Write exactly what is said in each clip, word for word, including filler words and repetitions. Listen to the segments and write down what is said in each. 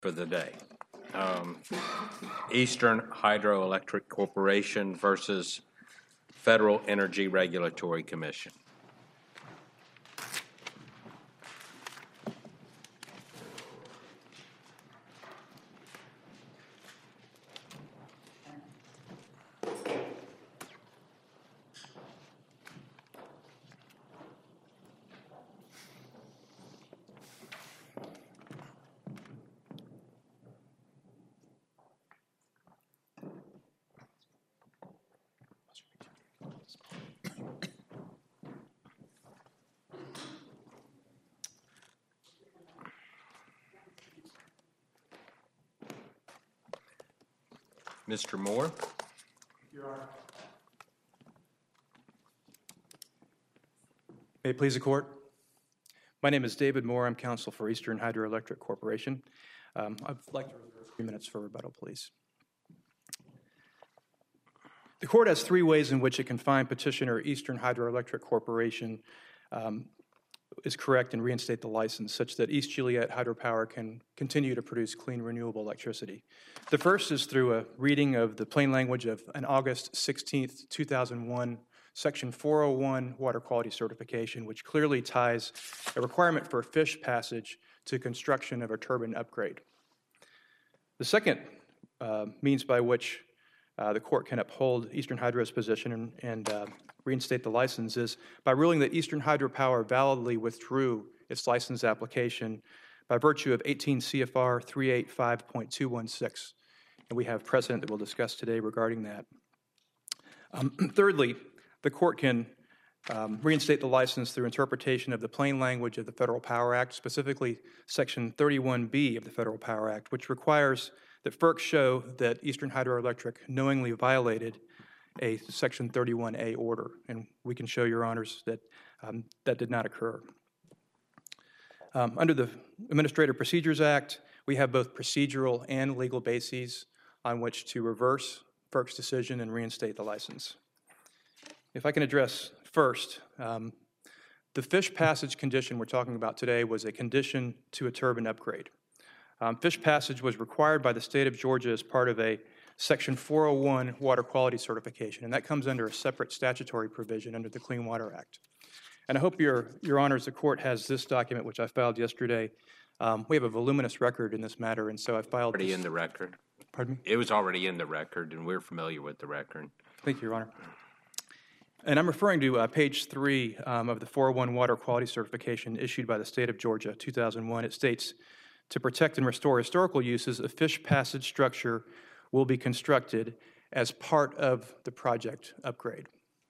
for the day. Um, Eastern Hydroelectric Corporation versus Federal Energy Regulatory Commission. Mister Moore. Your Honor. May it please the Court? My name is David Moore. I'm counsel for Eastern Hydroelectric Corporation. Um, I'd like to reserve three minutes for rebuttal, please. The Court has three ways in which it can find petitioner Eastern Hydroelectric Corporation um, is correct and reinstate the license such that East Juliet Hydropower can continue to produce clean, renewable electricity. The first is through a reading of the plain language of an August sixteenth, two thousand one Section four oh one Water Quality Certification, which clearly ties a requirement for fish passage to construction of a turbine upgrade. The second uh, means by which uh, the Court can uphold Eastern Hydro's position and, and uh, reinstate the license is by ruling that Eastern Hydropower validly withdrew its license application by virtue of eighteen C F R three eighty-five point two one six. And we have precedent that we'll discuss today regarding that. Um, thirdly, the Court can um, reinstate the license through interpretation of the plain language of the Federal Power Act, specifically Section thirty-one B of the Federal Power Act, which requires that FERC show that Eastern Hydroelectric knowingly violated a Section thirty-one A order. And we can show Your Honors that um, that did not occur. Um, under the Administrative Procedures Act, we have both procedural and legal bases on which to reverse FERC's decision and reinstate the license. If I can address first, um, the fish passage condition we're talking about today was a condition to a turbine upgrade. Um, fish passage was required by the state of Georgia as part of a Section four oh one Water Quality Certification, and that comes under a separate statutory provision under the Clean Water Act. And I hope your, your honors, the court has this document, which I filed yesterday. Um, we have a voluminous record in this matter, and so I filed Already this. in the record. Pardon me? It was already in the record, and we're familiar with the record. Thank you, Your Honor. And I'm referring to uh, page three um, of the four oh one Water Quality Certification issued by the state of Georgia, two thousand one. It states, to protect and restore historical uses, a fish passage structure will be constructed as part of the project upgrade.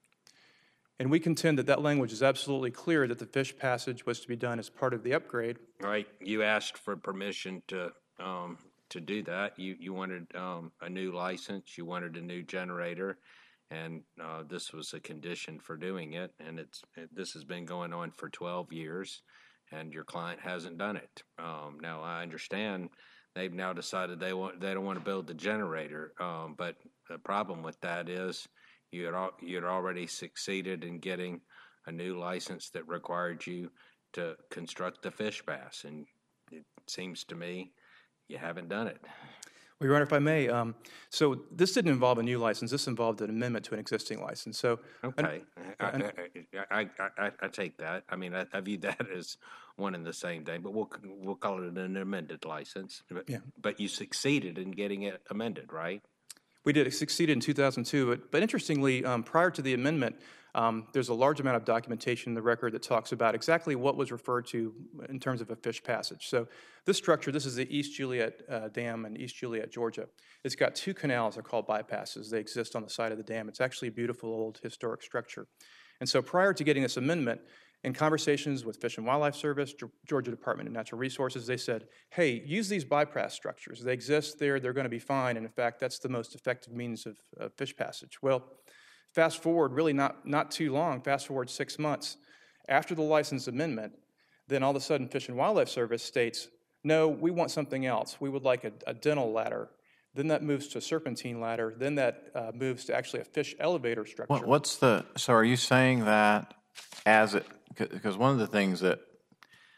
And we contend that that language is absolutely clear that the fish passage was to be done as part of the upgrade. Right. You asked for permission to um, to do that. You you wanted um, a new license. You wanted a new generator, and uh, this was a condition for doing it. And it's it, this has been going on for twelve years, and your client hasn't done it. Um, now I understand they've now decided they want they don't want to build the generator, um, but the problem with that is you had al- you had already succeeded in getting a new license that required you to construct the fish pass, and it seems to me you haven't done it. Well, Your Honor, if I may, um, so this didn't involve a new license. This involved an amendment to an existing license. So, okay, I, and, I, I, I, I take that. I mean, I, I view that as one and the same thing, but we'll we'll call it an amended license. But, yeah. but you succeeded in getting it amended, right? We did. It succeeded in two thousand two, but, but interestingly, um, prior to the amendment, um, there's a large amount of documentation in the record that talks about exactly what was referred to in terms of a fish passage. So this structure, this is the East Juliet uh, Dam in East Juliet, Georgia. It's got two canals. They're called bypasses. They exist on the side of the dam. It's actually a beautiful old historic structure. And so prior to getting this amendment, in conversations with Fish and Wildlife Service, Georgia Department of Natural Resources, they said, hey, use these bypass structures. They exist there. They're going to be fine. And in fact, that's the most effective means of, of fish passage. Well, fast forward, really not, not too long, fast forward six months. After the license amendment, then all of a sudden Fish and Wildlife Service states, no, we want something else. We would like a, a dental ladder. Then that moves to a serpentine ladder. Then that uh, moves to actually a fish elevator structure. What, what's the, so are you saying that as it, because one of the things that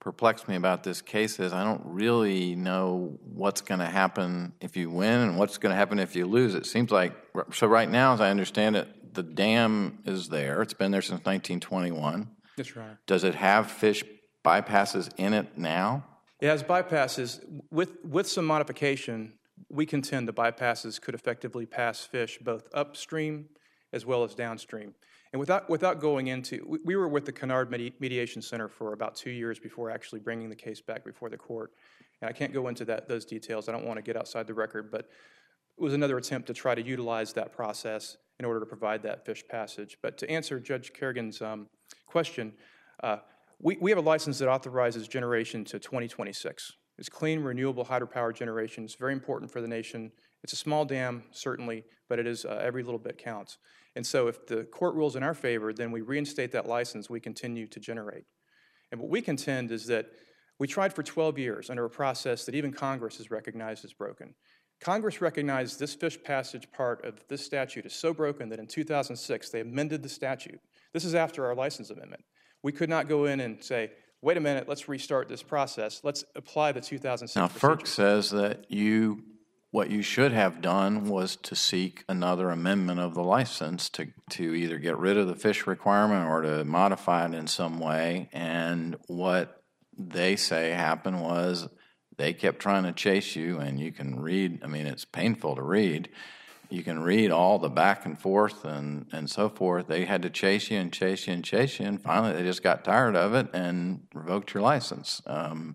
perplexed me about this case is I don't really know what's going to happen if you win and what's going to happen if you lose. It seems like, so right now, as I understand it, the dam is there. It's been there since nineteen twenty-one. Yes, Your Honor. Does it have fish bypasses in it now? It has bypasses. With, with some modification, we contend the bypasses could effectively pass fish both upstream as well as downstream. And without, without going into, we, we were with the Kennard Medi- Mediation Center for about two years before actually bringing the case back before the court. And I can't go into that those details. I don't want to get outside the record, but it was another attempt to try to utilize that process in order to provide that fish passage. But to answer Judge Kerrigan's um, question, uh, we, we have a license that authorizes generation to twenty twenty-six. It's clean, renewable hydropower generation. It's very important for the nation. It's a small dam, certainly, but it is uh, every little bit counts. And so if the court rules in our favor, then we reinstate that license, we continue to generate. And what we contend is that we tried for twelve years under a process that even Congress has recognized as broken. Congress recognized this fish passage part of this statute is so broken that in two thousand six they amended the statute. This is after our license amendment. We could not go in and say, wait a minute, let's restart this process. Let's apply the two thousand six Now, procedure. FERC says that you, what you should have done was to seek another amendment of the license to, to either get rid of the fish requirement or to modify it in some way. And what they say happened was they kept trying to chase you, and you can read, I mean, it's painful to read. You can read all the back and forth and, and so forth. They had to chase you and chase you and chase you, and finally they just got tired of it and revoked your license. Um,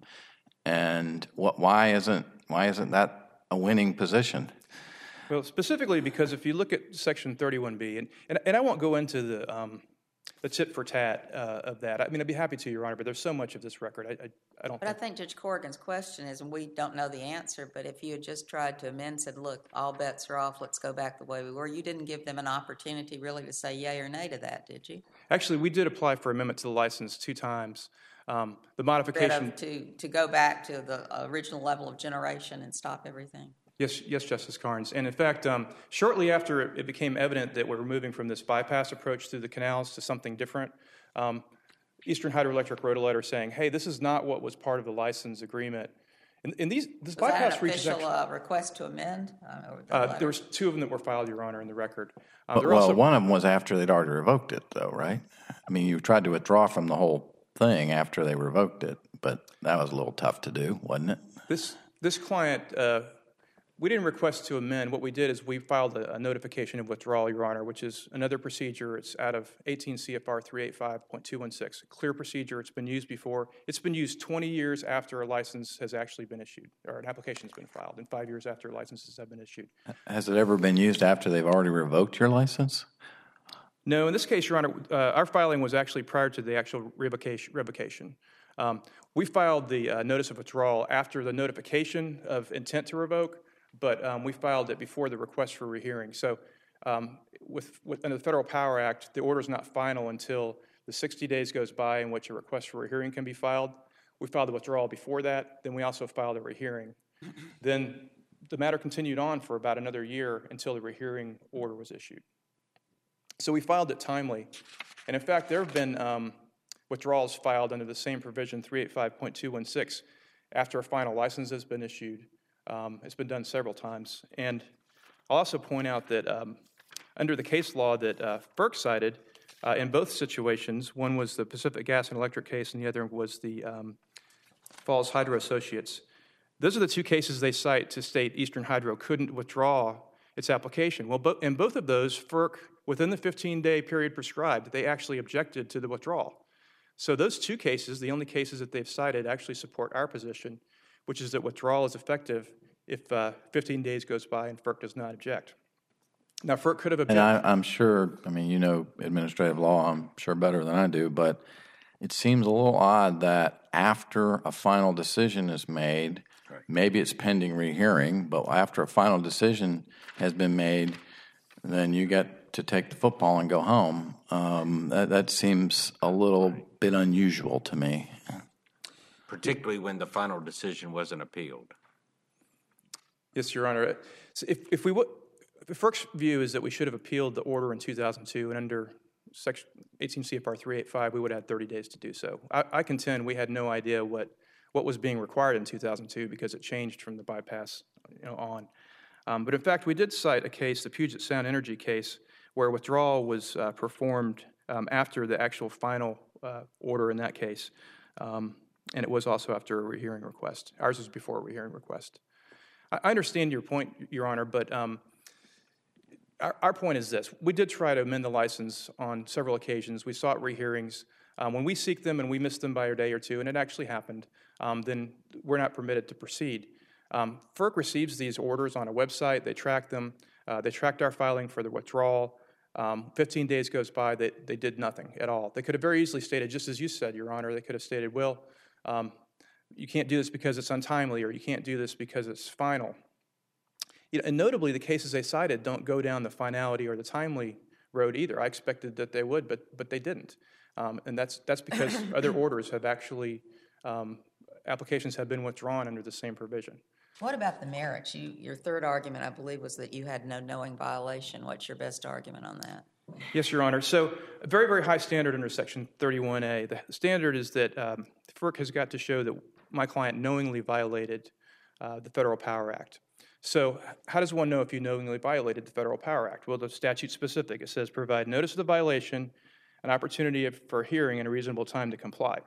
and what? Why isn't why isn't that a winning position? Well, specifically because if you look at Section thirty-one B, and, and, and I won't go into the um, the tit for tat uh, of that. I mean, I'd be happy to, Your Honor, but there's so much of this record. I, I, I don't But think. I think Judge Corrigan's question is, and we don't know the answer, but if you had just tried to amend, said, look, all bets are off, let's go back the way we were, you didn't give them an opportunity really to say yay or nay to that, did you? Actually, we did apply for amendment to the license two times. Um, the Instead modification. of to, to go back to the original level of generation and stop everything? Yes, yes, Justice Carnes. And in fact, um, shortly after it became evident that we're moving from this bypass approach through the canals to something different, um, Eastern Hydroelectric wrote a letter saying, hey, this is not what was part of the license agreement. And, and these, this Was bypass that an reaches official actually, uh, request to amend? Uh, or the uh, letter? there was two of them that were filed, Your Honor, in the record. Um, But, there well, also, one of them was after they'd already revoked it, though, right? I mean, you tried to withdraw from the whole thing after they revoked it, but that was a little tough to do, wasn't it? This, this client, uh, we didn't request to amend. What we did is we filed a, a notification of withdrawal, Your Honor, which is another procedure. It's out of eighteen C F R three eighty-five point two one six. A clear procedure. It's been used before. It's been used twenty years after a license has actually been issued, or an application has been filed, and five years after licenses have been issued. Has it ever been used after they've already revoked your license? No, in this case, Your Honor, uh, our filing was actually prior to the actual revocation. revocation. Um, we filed the uh, notice of withdrawal after the notification of intent to revoke, but um, we filed it before the request for rehearing. So um, with, with, under the Federal Power Act, the order is not final until the sixty days goes by in which a request for rehearing can be filed. We filed the withdrawal before that. Then we also filed a rehearing. Then the matter continued on for about another year until the rehearing order was issued. So we filed it timely. And in fact, there have been um, withdrawals filed under the same provision, three eighty-five point two one six, after a final license has been issued. Um, it's been done several times. And I'll also point out that um, under the case law that uh, FERC cited, uh, in both situations, one was the Pacific Gas and Electric case and the other was the um, Falls Hydro Associates. Those are the two cases they cite to state Eastern Hydro couldn't withdraw its application. Well, bo- in both of those, FERC, within the fifteen-day period prescribed, they actually objected to the withdrawal. So those two cases, the only cases that they've cited, actually support our position, which is that withdrawal is effective if uh, fifteen days goes by and FERC does not object. Now, FERC could have And objected. I, I'm sure, I mean, you know administrative law, I'm sure better than I do, but it seems a little odd that after a final decision is made, right. Maybe it's pending rehearing, but after a final decision has been made, then you get to take the football and go home. Um, that, that seems a little bit unusual to me. Particularly when the final decision wasn't appealed. Yes, Your Honor. So if, if we would, the FERC's view is that we should have appealed the order in two thousand two, and under section eighteen C F R three eighty-five, we would have had thirty days to do so. I, I contend we had no idea what, what was being required in two thousand two because it changed from the bypass, you know, on. Um, but in fact, we did cite a case, the Puget Sound Energy case, where withdrawal was uh, performed um, after the actual final uh, order in that case. Um, and it was also after a rehearing request. Ours was before a rehearing request. I, I understand your point, Your Honor, but um, our, our point is this. We did try to amend the license on several occasions. We sought rehearings. Um, when we seek them and we miss them by a day or two, and it actually happened, um, then we're not permitted to proceed. Um, FERC receives these orders on a website. They track them. Uh, they tracked our filing for the withdrawal. Um, fifteen days goes by. They, they did nothing at all. They could have very easily stated, just as you said, Your Honor, they could have stated, well, um, you can't do this because it's untimely, or you can't do this because it's final. You know, and notably, the cases they cited don't go down the finality or the timely road either. I expected that they would, but but they didn't. Um, and that's that's because other orders have actually, um, applications have been withdrawn under the same provision. What about the merits? You, your third argument, I believe, was that you had no knowing violation. What's your best argument on that? Yes, Your Honor. So a very, very high standard under Section thirty-one A. The standard is that um, FERC has got to show that my client knowingly violated uh, the Federal Power Act. So how does one know if you knowingly violated the Federal Power Act? Well, the statute's specific. It says provide notice of the violation, an opportunity for hearing, and a reasonable time to comply.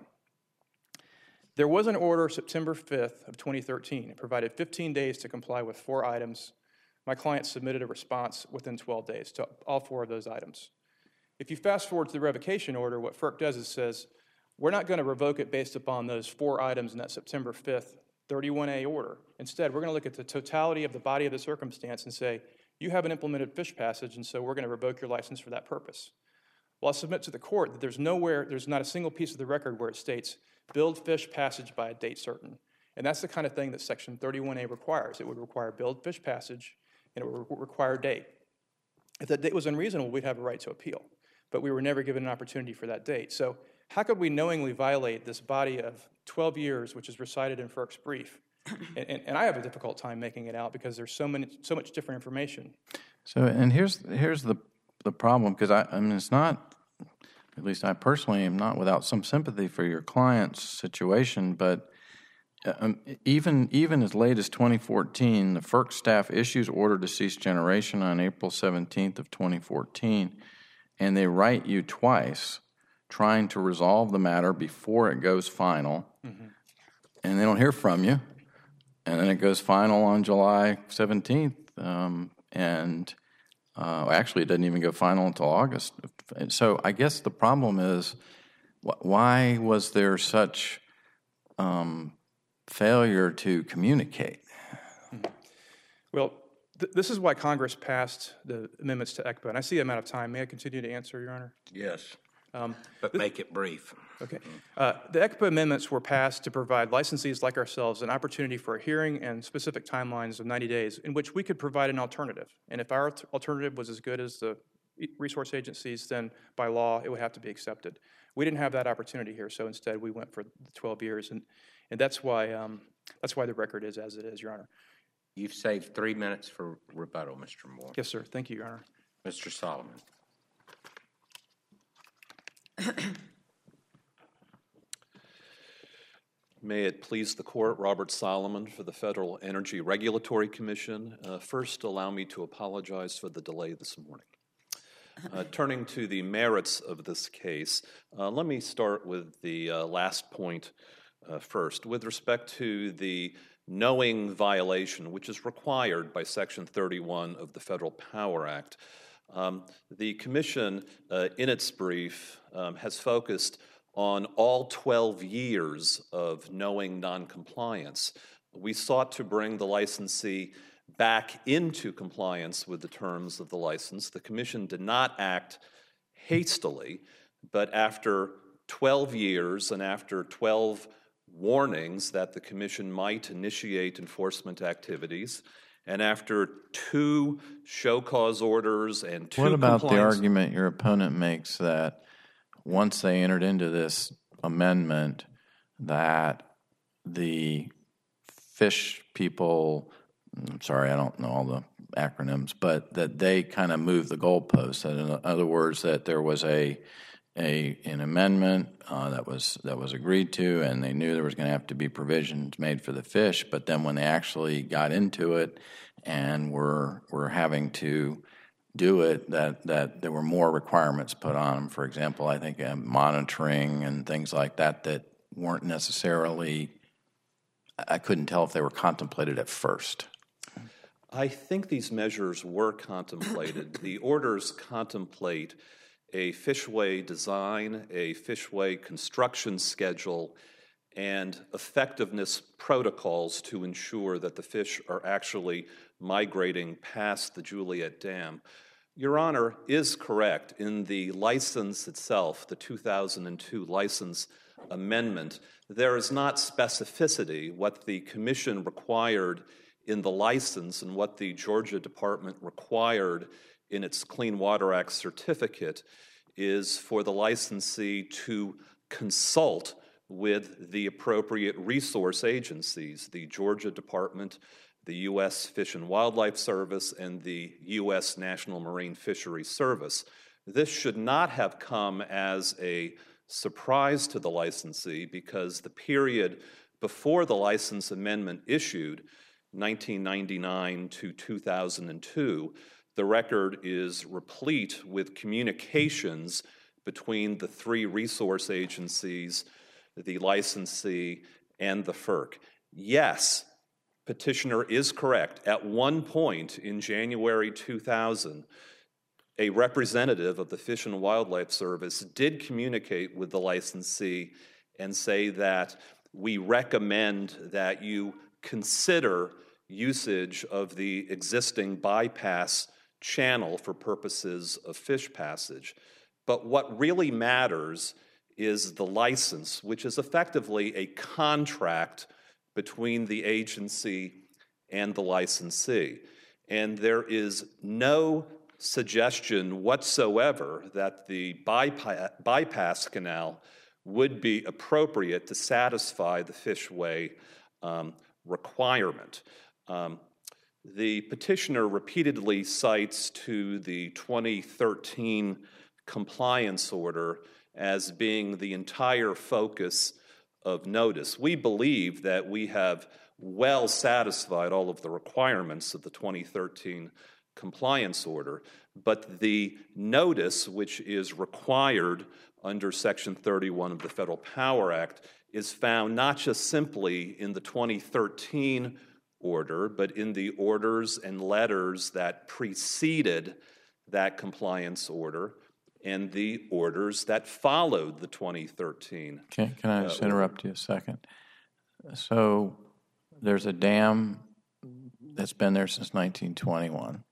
There was an order September fifth of twenty thirteen. It provided fifteen days to comply with four items. My client submitted a response within twelve days to all four of those items. If you fast forward to the revocation order, what FERC does is says, we're not going to revoke it based upon those four items in that September fifth thirty-one A order. Instead, we're going to look at the totality of the body of the circumstance and say, you haven't implemented fish passage, and so we're going to revoke your license for that purpose. Well, I'll submit to the court that there's nowhere, there's not a single piece of the record where it states, build fish passage by a date certain. And that's the kind of thing that Section thirty-one A requires. It would require build fish passage, and it would require date. If that date was unreasonable, we'd have a right to appeal. But we were never given an opportunity for that date. So how could we knowingly violate this body of twelve years, which is recited in FERC's brief? And, and, and I have a difficult time making it out because there's so many, so much different information. So, and here's here's the the problem, because I, I mean, it's not, at least I personally am not without some sympathy for your client's situation, but um, even even as late as twenty fourteen, the FERC staff issues order to cease generation on April seventeenth of twenty fourteen, and they write you twice trying to resolve the matter before it goes final, mm-hmm. and they don't hear from you, and then it goes final on July seventeenth, um, and uh, actually it doesn't even go final until August. And so I guess the problem is, wh- why was there such um, failure to communicate? Well, th- this is why Congress passed the amendments to E C P A, and I see I'm out of time. May I continue to answer, Your Honor? Yes, Um, but make it brief. Okay. Uh, the E C P A amendments were passed to provide licensees like ourselves an opportunity for a hearing and specific timelines of ninety days in which we could provide an alternative. And if our alternative was as good as the resource agencies, then by law it would have to be accepted. We didn't have that opportunity here, so instead we went for the twelve years, and and that's why um, that's why the record is as it is, Your Honor. You've saved three minutes for rebuttal, Mister Moore. Yes, sir. Thank you, Your Honor. Mister Solomon. May it please the Court, Robert Solomon for the Federal Energy Regulatory Commission. Uh, first, allow me to apologize for the delay this morning. Uh, turning to the merits of this case, uh, let me start with the uh, last point uh, first. With respect to the knowing violation, which is required by Section thirty-one of the Federal Power Act, um, the Commission, uh, in its brief, um, has focused on all twelve years of knowing noncompliance. We sought to bring the licensee back into compliance with the terms of the license. The Commission did not act hastily, but after twelve years and after twelve warnings that the Commission might initiate enforcement activities, and after two show cause orders and two What about the compliance- argument your opponent makes that once they entered into this amendment, that the fish people I'm sorry, I don't know all the acronyms, but that they kind of moved the goalposts. That in other words, that there was a a an amendment uh, that was that was agreed to, and they knew there was going to have to be provisions made for the fish. But then when they actually got into it and were were having to do it, that that there were more requirements put on them. For example, I think uh, monitoring and things like that that weren't necessarily. I couldn't tell if they were contemplated at first. I think these measures were contemplated. The orders contemplate a fishway design, a fishway construction schedule, and effectiveness protocols to ensure that the fish are actually migrating past the Juliet Dam. Your Honor is correct. In the license itself, the two thousand two license amendment, there is not specificity. What the Commission required in the license and what the Georgia Department required in its Clean Water Act certificate is for the licensee to consult with the appropriate resource agencies, the Georgia Department, the U S Fish and Wildlife Service, and the U S National Marine Fisheries Service. This should not have come as a surprise to the licensee because the period before the license amendment issued, nineteen ninety-nine to two thousand two, the record is replete with communications between the three resource agencies, the licensee, and the F E R C. Yes, petitioner is correct. At one point in January two thousand, a representative of the Fish and Wildlife Service did communicate with the licensee and say that we recommend that you consider usage of the existing bypass channel for purposes of fish passage. But what really matters is the license, which is effectively a contract between the agency and the licensee. And there is no suggestion whatsoever that the bypass, bypass canal would be appropriate to satisfy the fishway um, requirement. Um, the petitioner repeatedly cites to the twenty thirteen compliance order as being the entire focus of notice. We believe that we have well satisfied all of the requirements of the twenty thirteen compliance order, but the notice, which is required under Section thirty-one of the Federal Power Act, is found not just simply in the twenty thirteen order, but in the orders and letters that preceded that compliance order and the orders that followed the twenty thirteen. Okay, can I just uh, interrupt you a second? So there's a dam that's been there since nineteen twenty-one.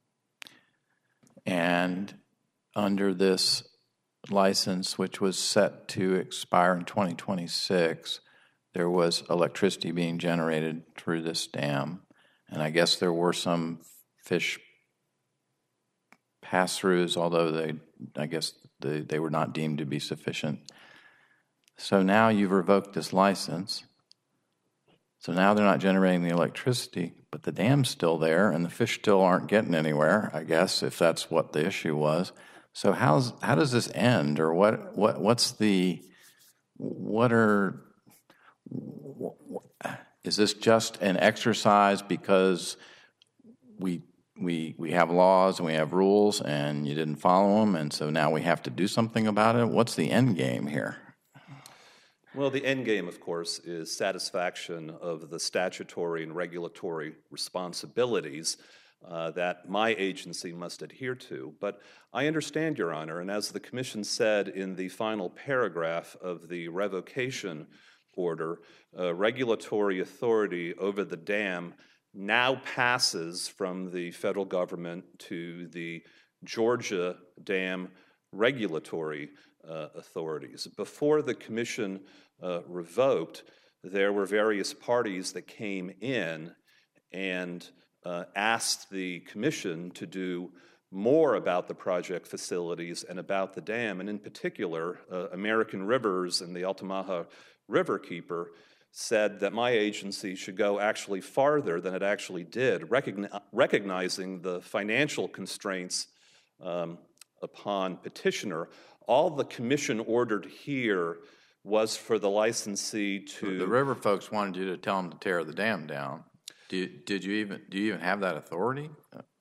And under this license, which was set to expire in twenty twenty-six, there was electricity being generated through this dam. And I guess there were some fish pass-throughs, although they, I guess they, they were not deemed to be sufficient. So now you've revoked this license. So now they're not generating the electricity, but the dam's still there and the fish still aren't getting anywhere, I guess, if that's what the issue was. So how's how does this end, or what what what's the what are what, is this just an exercise because we we we have laws and we have rules and you didn't follow them, and so now we have to do something about it? What's the end game here? Well, the end game, of course, is satisfaction of the statutory and regulatory responsibilities uh, that my agency must adhere to. But I understand, Your Honor, and as the Commission said in the final paragraph of the revocation order, uh, regulatory authority over the dam now passes from the federal government to the Georgia Dam regulatory uh, authorities. Before the Commission uh, revoked, there were various parties that came in and uh, asked the Commission to do more about the project facilities and about the dam, and in particular, uh, American Rivers and the Altamaha Riverkeeper said that my agency should go actually farther than it actually did, recogni- recognizing the financial constraints um, upon petitioner. All the commission ordered here was for the licensee to... The river folks wanted you to tell them to tear the dam down. Did, did you even, do you even have that authority?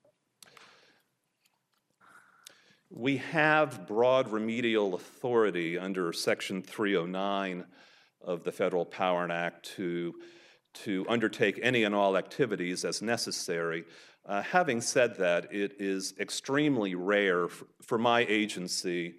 We have broad remedial authority under Section three oh nine of the Federal Power Act to, to undertake any and all activities as necessary. Uh, having said that, it is extremely rare for, for my agency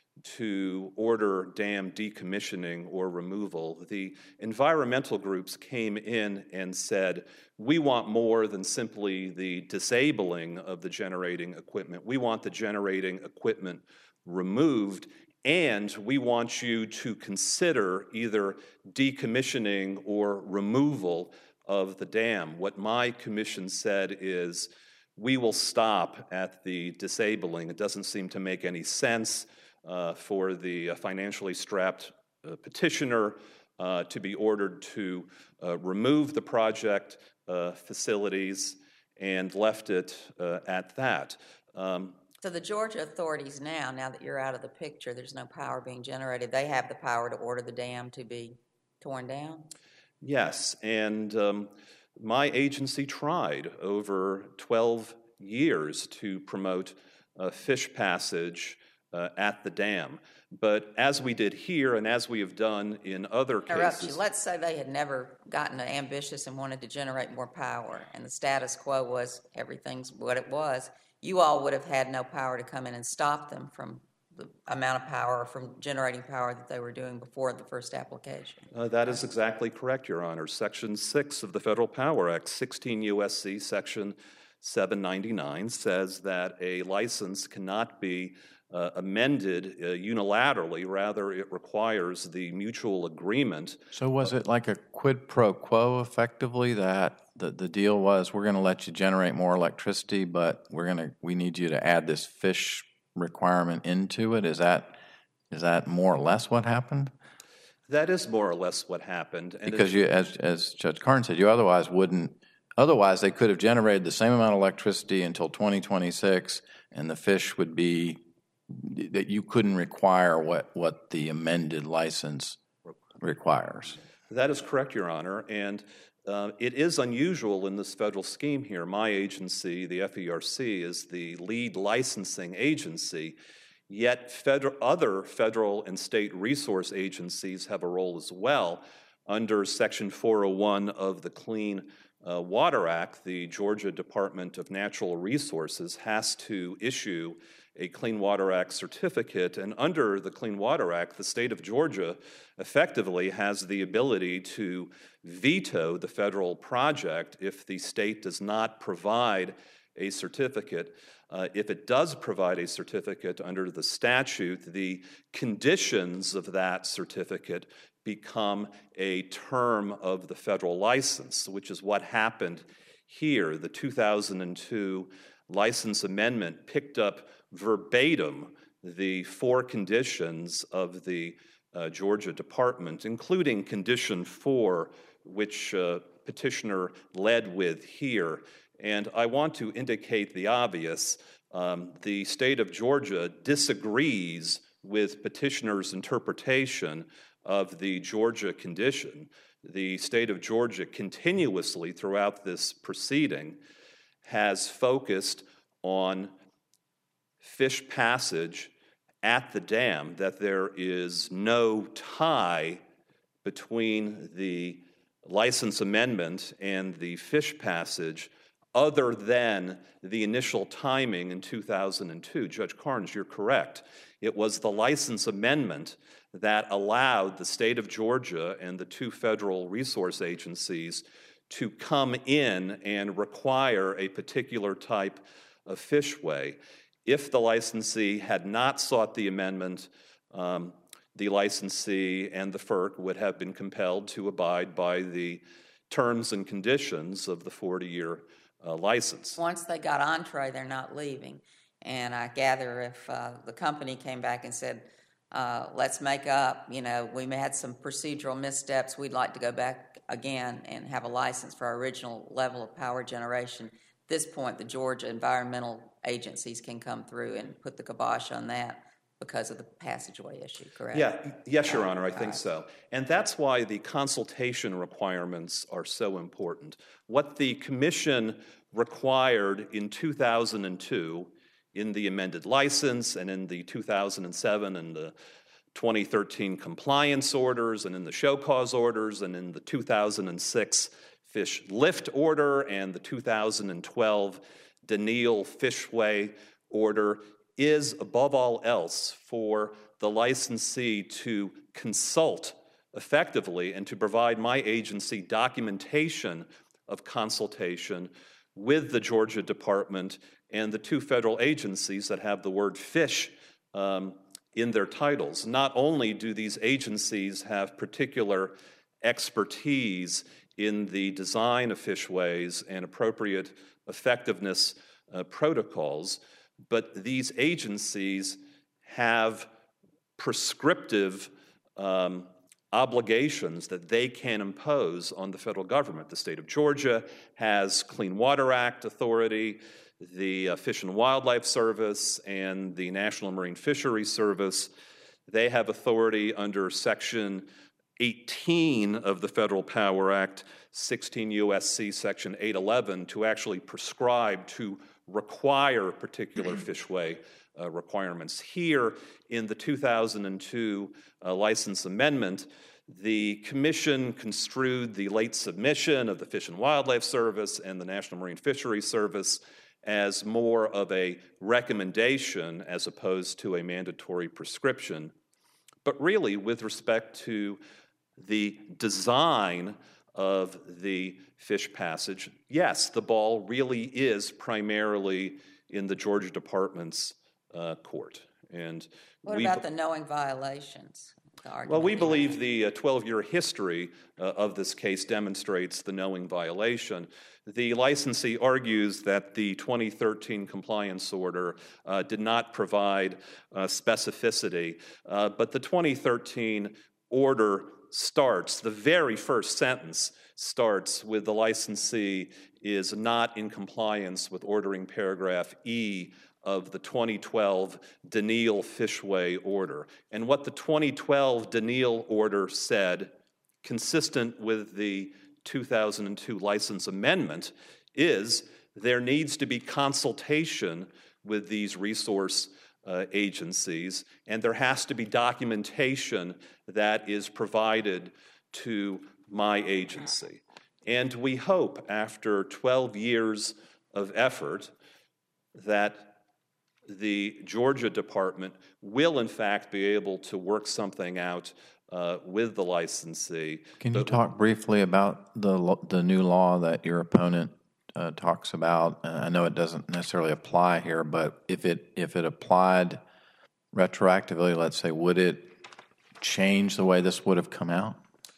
to order dam decommissioning or removal. The environmental groups came in and said, we want more than simply the disabling of the generating equipment. We want the generating equipment removed, and we want you to consider either decommissioning or removal of the dam. What my commission said is, we will stop at the disabling. It doesn't seem to make any sense Uh, for the uh, financially strapped uh, petitioner uh, to be ordered to uh, remove the project uh, facilities and left it uh, at that. Um, So the Georgia authorities now, now that you're out of the picture, there's no power being generated, they have the power to order the dam to be torn down? Yes, and um, my agency tried over twelve years to promote uh, fish passage Uh, at the dam. But as we did here and as we have done in other Interrupt cases... you. Let's say they had never gotten ambitious and wanted to generate more power, and the status quo was everything's what it was. You all would have had no power to come in and stop them from the amount of power or from generating power that they were doing before the first application. Uh, that is exactly correct, Your Honor. Section six of the Federal Power Act, sixteen U S C Section seven ninety-nine, says that a license cannot be Uh, amended uh, unilaterally. Rather, it requires the mutual agreement. So was it like a quid pro quo, effectively, that the, the deal was, we're going to let you generate more electricity, but we're going to we need you to add this fish requirement into it? Is that is that more or less what happened? That is more or less what happened. And because you, as as Judge Karn said, you otherwise wouldn't. Otherwise, they could have generated the same amount of electricity until twenty twenty-six, and the fish would be that you couldn't require what, what the amended license requires. That is correct, Your Honor, and uh, it is unusual in this federal scheme here. My agency, the F E R C, is the lead licensing agency, yet federal, other federal and state resource agencies have a role as well. Under Section four oh one of the Clean uh, Water Act, the Georgia Department of Natural Resources has to issue a Clean Water Act certificate, and under the Clean Water Act, the state of Georgia effectively has the ability to veto the federal project if the state does not provide a certificate. Uh, if it does provide a certificate under the statute, the conditions of that certificate become a term of the federal license, which is what happened here. The two thousand two license amendment picked up verbatim the four conditions of the uh, Georgia Department, including condition four, which uh, petitioner led with here. And I want to indicate the obvious. Um, the state of Georgia disagrees with petitioner's interpretation of the Georgia condition. The state of Georgia continuously throughout this proceeding has focused on fish passage at the dam, that there is no tie between the license amendment and the fish passage other than the initial timing in two thousand two. Judge Carnes, you're correct. It was the license amendment that allowed the state of Georgia and the two federal resource agencies to come in and require a particular type of fishway. If the licensee had not sought the amendment, um, the licensee and the F E R C would have been compelled to abide by the terms and conditions of the forty-year uh, license. Once they got entree, they're not leaving. And I gather if uh, the company came back and said, uh, let's make up, you know, we may had some procedural missteps, we'd like to go back again and have a license for our original level of power generation. At this point, the Georgia environmental agencies can come through and put the kibosh on that because of the passageway issue, correct? Yeah, yes, Your Honor, I think so. And that's why the consultation requirements are so important. What the Commission required in two thousand two in the amended license and in the two thousand seven and the twenty thirteen compliance orders and in the show cause orders and in the two thousand six fish lift order and the two thousand twelve Daniel Fishway order is, above all else, for the licensee to consult effectively and to provide my agency documentation of consultation with the Georgia Department and the two federal agencies that have the word fish um, in their titles. Not only do these agencies have particular expertise in the design of fishways and appropriate effectiveness uh, protocols, but these agencies have prescriptive um, obligations that they can impose on the federal government. The state of Georgia has Clean Water Act authority, the uh, Fish and Wildlife Service, and the National Marine Fisheries Service. They have authority under Section eighteen of the Federal Power Act, sixteen U S C Section eight eleven, to actually prescribe, to require particular fishway uh, requirements. Here, in the two thousand two uh, license amendment, the Commission construed the late submission of the Fish and Wildlife Service and the National Marine Fisheries Service as more of a recommendation as opposed to a mandatory prescription. But really, with respect to the design of the fish passage, yes, the ball really is primarily in the Georgia Department's uh, court. And what we about the knowing violations? The well, we believe the uh, twelve-year history uh, of this case demonstrates the knowing violation. The licensee argues that the twenty thirteen compliance order uh, did not provide uh, specificity, uh, but the twenty thirteen order starts, the very first sentence starts with the licensee is not in compliance with ordering paragraph E of the twenty twelve Daniel Fishway order. And what the twenty twelve Daniel order said, consistent with the two thousand two license amendment, is there needs to be consultation with these resource uh, agencies, and there has to be documentation that is provided to my agency. And we hope, after twelve years of effort, that the Georgia Department will, in fact, be able to work something out uh, with the licensee. Can you But- talk briefly about the lo- the new law that your opponent uh, talks about? Uh, I know it doesn't necessarily apply here, but if it if it applied retroactively, let's say, would it change the way this would have come out?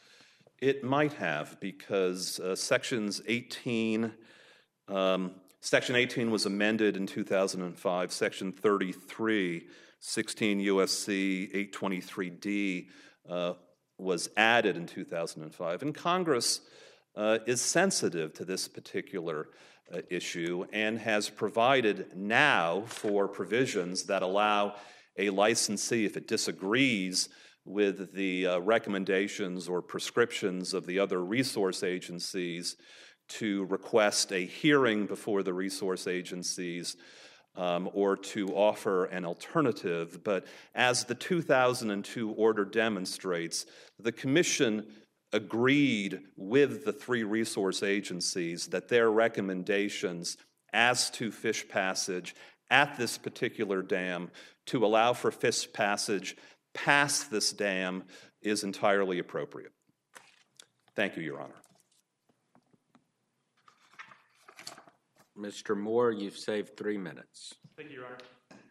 It might have, because uh, sections eighteen, um, Section eighteen was amended in two thousand five. Section thirty-three, sixteen U S C eight twenty-three D uh, was added in two thousand five. And Congress uh, is sensitive to this particular uh, issue and has provided now for provisions that allow a licensee, if it disagrees with the uh, recommendations or prescriptions of the other resource agencies, to request a hearing before the resource agencies um, or to offer an alternative. But as the two thousand two order demonstrates, the Commission agreed with the three resource agencies that their recommendations as to fish passage at this particular dam to allow for fish passage past this dam is entirely appropriate. Thank you, Your Honor. Mister Moore, you've saved three minutes. Thank you, Your Honor.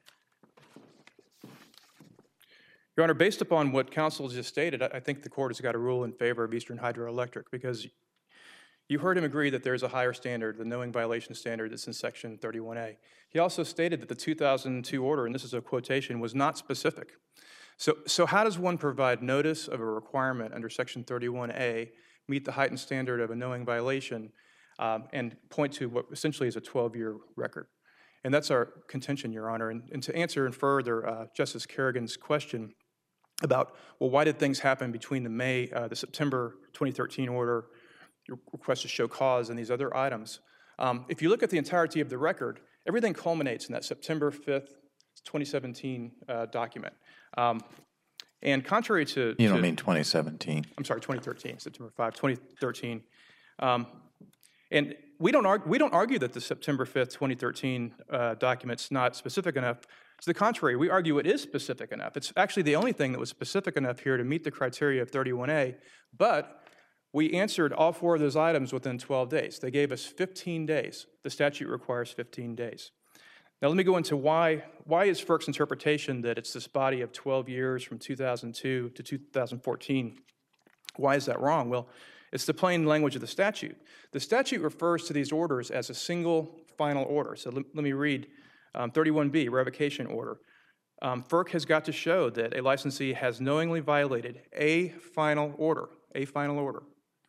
Your Honor, based upon what counsel just stated, I think the court has got a rule in favor of Eastern Hydroelectric, because you heard him agree that there's a higher standard, the knowing violation standard that's in Section thirty-one A. He also stated that the two thousand two order, and this is a quotation, was not specific. So, so how does one provide notice of a requirement under Section thirty-one A, meet the heightened standard of a knowing violation, um, and point to what essentially is a twelve-year record? And that's our contention, Your Honor. And, and to answer and further uh, Justice Kerrigan's question about, well, why did things happen between the May, uh, the September twenty thirteen order, your request to show cause, and these other items? Um, if you look at the entirety of the record, everything culminates in that September fifth, twenty seventeen uh, document. Um, and contrary to... You don't to, mean twenty seventeen. I'm sorry, twenty thirteen, September fifth, twenty thirteen. Um, and we don't, argue, we don't argue that the September fifth, twenty thirteen uh, document's not specific enough. To the contrary, we argue it is specific enough. It's actually the only thing that was specific enough here to meet the criteria of thirty-one A, but we answered all four of those items within twelve days. They gave us fifteen days. The statute requires fifteen days. Now let me go into why, why is FERC's interpretation that it's this body of twelve years from two thousand two to two thousand fourteen, why is that wrong? Well, it's the plain language of the statute. The statute refers to these orders as a single final order. So let, let me read um, thirty-one B, revocation order. Um, FERC has got to show that a licensee has knowingly violated a final order, a final order.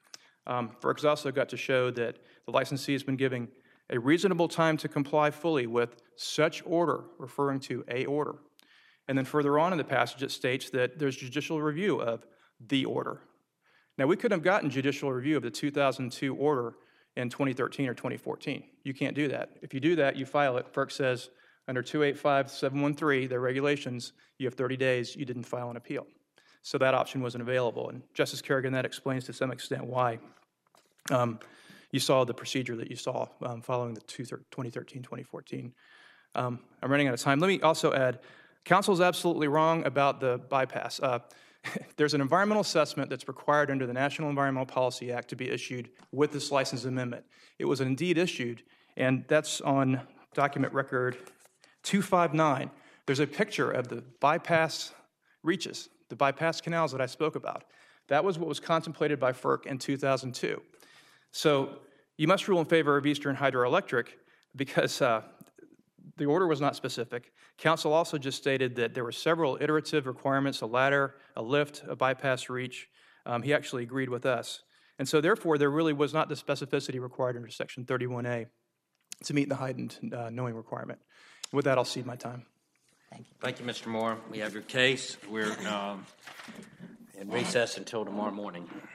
Um, FERC's also got to show that the licensee has been giving a reasonable time to comply fully with such order, referring to a order. And then further on in the passage, it states that there's judicial review of the order. Now, we couldn't have gotten judicial review of the two thousand two order in twenty thirteen or twenty fourteen. You can't do that. If you do that, you file it. FERC says under two eighty-five dash seven one three, their regulations, you have thirty days, you didn't file an appeal. So that option wasn't available. And Justice Kerrigan, that explains to some extent why um, you saw the procedure that you saw um, following the twenty thirteen twenty fourteen. Um, I'm running out of time. Let me also add, counsel's absolutely wrong about the bypass. Uh, there's an environmental assessment that's required under the National Environmental Policy Act to be issued with this license amendment. It was indeed issued, and that's on document record two five nine. There's a picture of the bypass reaches, the bypass canals that I spoke about. That was what was contemplated by FERC in two thousand two. So you must rule in favor of Eastern Hydroelectric because uh, the order was not specific. Counsel also just stated that there were several iterative requirements, a ladder, a lift, a bypass reach. Um, he actually agreed with us. And so therefore, there really was not the specificity required under Section thirty-one A to meet the heightened uh, knowing requirement. With that, I'll cede my time. Thank you. Thank you, Mister Moore. We have your case. We're um, in recess until tomorrow morning.